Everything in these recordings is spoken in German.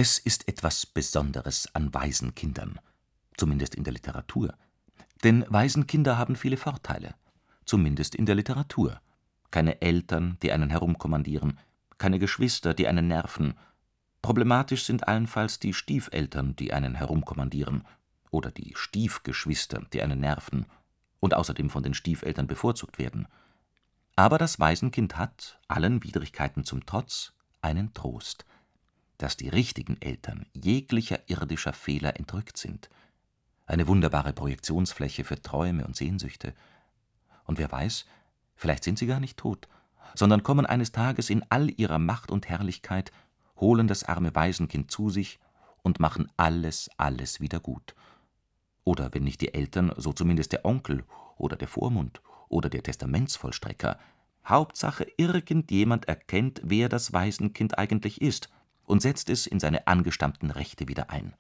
Es ist etwas Besonderes an Waisenkindern, zumindest in der Literatur. Denn Waisenkinder haben viele Vorteile, zumindest in der Literatur. Keine Eltern, die einen herumkommandieren, keine Geschwister, die einen nerven. Problematisch sind allenfalls die Stiefeltern, die einen herumkommandieren, oder die Stiefgeschwister, die einen nerven und außerdem von den Stiefeltern bevorzugt werden. Aber das Waisenkind hat, allen Widrigkeiten zum Trotz, einen Trost: dass die richtigen Eltern jeglicher irdischer Fehler entrückt sind. Eine wunderbare Projektionsfläche für Träume und Sehnsüchte. Und wer weiß, vielleicht sind sie gar nicht tot, sondern kommen eines Tages in all ihrer Macht und Herrlichkeit, holen das arme Waisenkind zu sich und machen alles wieder gut. Oder wenn nicht die Eltern, so zumindest der Onkel oder der Vormund oder der Testamentsvollstrecker. Hauptsache, irgendjemand erkennt, wer das Waisenkind eigentlich ist und setzt es in seine angestammten Rechte wieder ein.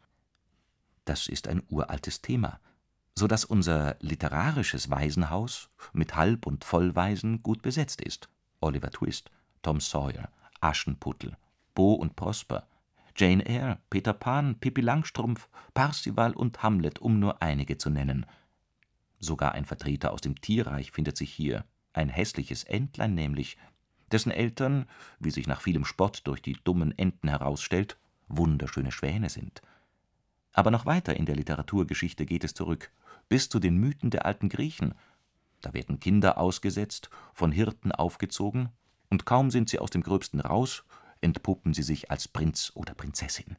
Das ist ein uraltes Thema, so dass unser literarisches Waisenhaus mit Halb- und Vollwaisen gut besetzt ist. Oliver Twist, Tom Sawyer, Aschenputtel, Bo und Prosper, Jane Eyre, Peter Pan, Pippi Langstrumpf, Parsival und Hamlet, um nur einige zu nennen. Sogar ein Vertreter aus dem Tierreich findet sich hier, ein hässliches Entlein nämlich, dessen Eltern, wie sich nach vielem Spott durch die dummen Enten herausstellt, wunderschöne Schwäne sind. Aber noch weiter in der Literaturgeschichte geht es zurück, bis zu den Mythen der alten Griechen. Da werden Kinder ausgesetzt, von Hirten aufgezogen, und kaum sind sie aus dem Gröbsten raus, entpuppen sie sich als Prinz oder Prinzessin.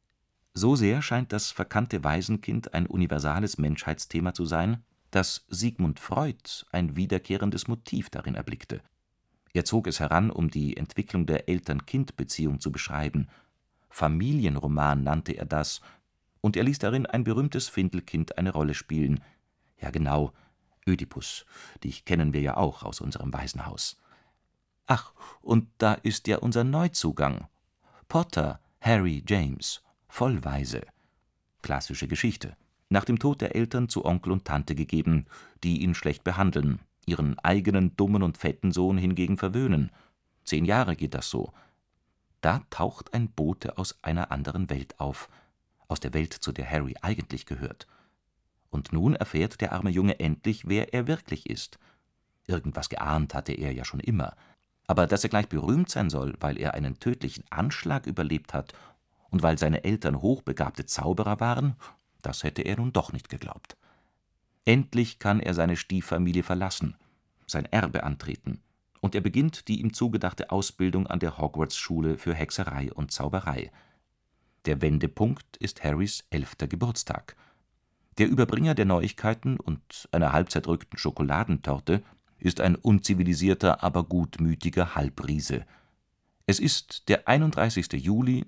So sehr scheint das verkannte Waisenkind ein universales Menschheitsthema zu sein, dass Sigmund Freud ein wiederkehrendes Motiv darin erblickte. Er zog es heran, um die Entwicklung der Eltern-Kind-Beziehung zu beschreiben. Familienroman nannte er das, und er ließ darin ein berühmtes Findelkind eine Rolle spielen. Ja genau, Ödipus, dich kennen wir ja auch aus unserem Waisenhaus. Ach, und da ist ja unser Neuzugang. Potter Harry James, Vollwaise. Klassische Geschichte. Nach dem Tod der Eltern zu Onkel und Tante gegeben, die ihn schlecht behandeln, ihren eigenen dummen und fetten Sohn hingegen verwöhnen. 10 Jahre geht das so. Da taucht ein Bote aus einer anderen Welt auf, aus der Welt, zu der Harry eigentlich gehört. Und nun erfährt der arme Junge endlich, wer er wirklich ist. Irgendwas geahnt hatte er ja schon immer. Aber dass er gleich berühmt sein soll, weil er einen tödlichen Anschlag überlebt hat und weil seine Eltern hochbegabte Zauberer waren, das hätte er nun doch nicht geglaubt. Endlich kann er seine Stieffamilie verlassen, sein Erbe antreten, und er beginnt die ihm zugedachte Ausbildung an der Hogwarts-Schule für Hexerei und Zauberei. Der Wendepunkt ist Harrys 11. Geburtstag. Der Überbringer der Neuigkeiten und einer halb zerdrückten Schokoladentorte ist ein unzivilisierter, aber gutmütiger Halbriese. Es ist der 31. Juli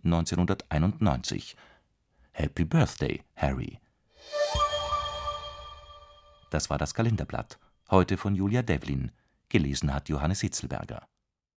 1991. Happy Birthday, Harry. Das war das Kalenderblatt. Heute von Julia Devlin. Gelesen hat Johannes Hitzelberger.